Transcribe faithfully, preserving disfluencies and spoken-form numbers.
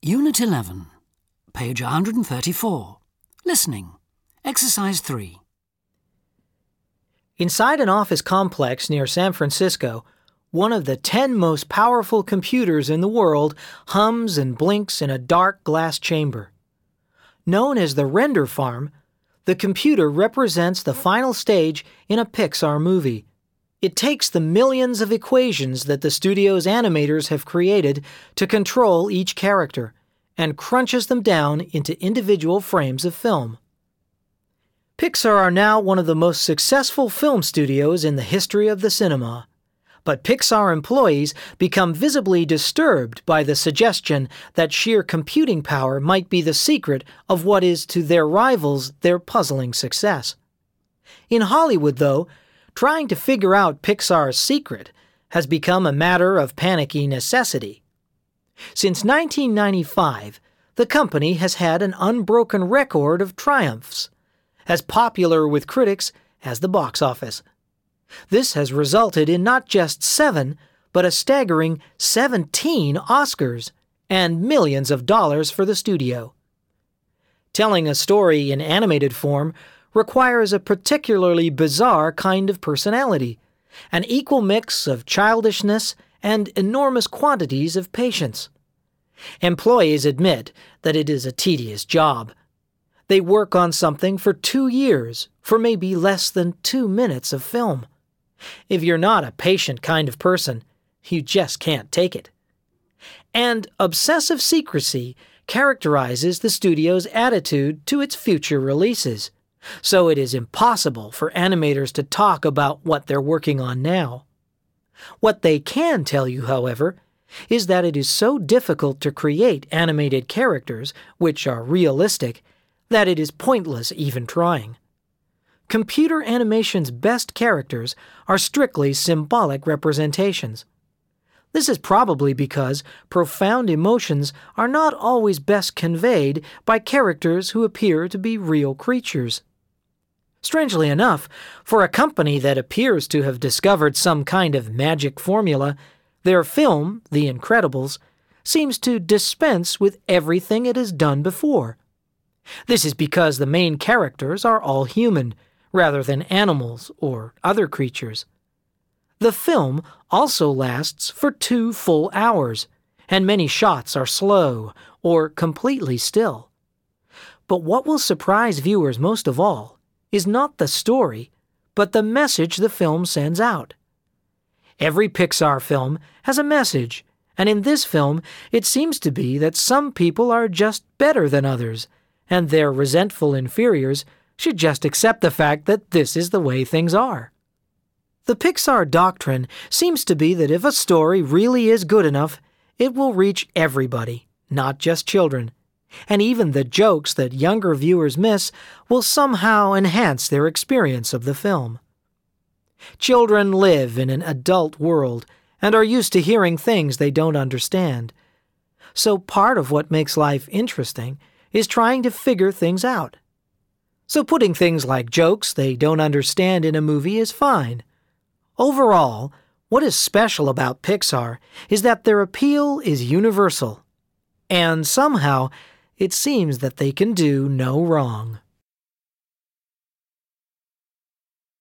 Unit eleven, page one hundred thirty-four. Listening. Exercise three. Inside an office complex near San Francisco, one of the ten most powerful computers in the world hums and blinks in a dark glass chamber. Known as the render farm, the computer represents the final stage in a Pixar movie. It takes the millions of equations that the studio's animators have created to control each character and crunches them down into individual frames of film. Pixar are now one of the most successful film studios in the history of the cinema. But Pixar employees become visibly disturbed by the suggestion that sheer computing power might be the secret of what is to their rivals their puzzling success. In Hollywood, though, trying to figure out Pixar's secret has become a matter of panicky necessity. Since nineteen ninety-five, the company has had an unbroken record of triumphs, as popular with critics as the box office. This has resulted in not just seven, but a staggering seventeen Oscars and millions of dollars for the studio. Telling a story in animated form requires a particularly bizarre kind of personality, an equal mix of childishness and enormous quantities of patience. Employees admit that it is a tedious job. They work on something for two years for maybe less than two minutes of film. If you're not a patient kind of person, you just can't take it. And obsessive secrecy characterizes the studio's attitude to its future releases, so it is impossible for animators to talk about what they're working on now. What they can tell you, however, is that it is so difficult to create animated characters which are realistic that it is pointless even trying. Computer animation's best characters are strictly symbolic representations. This is probably because profound emotions are not always best conveyed by characters who appear to be real creatures. Strangely enough, for a company that appears to have discovered some kind of magic formula, their film, The Incredibles, seems to dispense with everything it has done before. This is because the main characters are all human, rather than animals or other creatures. The film also lasts for two full hours, and many shots are slow or completely still. But what will surprise viewers most of all is not the story, but the message the film sends out. Every Pixar film has a message, and in this film it seems to be that some people are just better than others, and their resentful inferiors should just accept the fact that this is the way things are. The Pixar doctrine seems to be that if a story really is good enough, it will reach everybody, not just children, and even the jokes that younger viewers miss will somehow enhance their experience of the film. Children live in an adult world and are used to hearing things they don't understand. So part of what makes life interesting is trying to figure things out. So putting things like jokes they don't understand in a movie is fine. Overall, what is special about Pixar is that their appeal is universal. And somehow, it seems that they can do no wrong.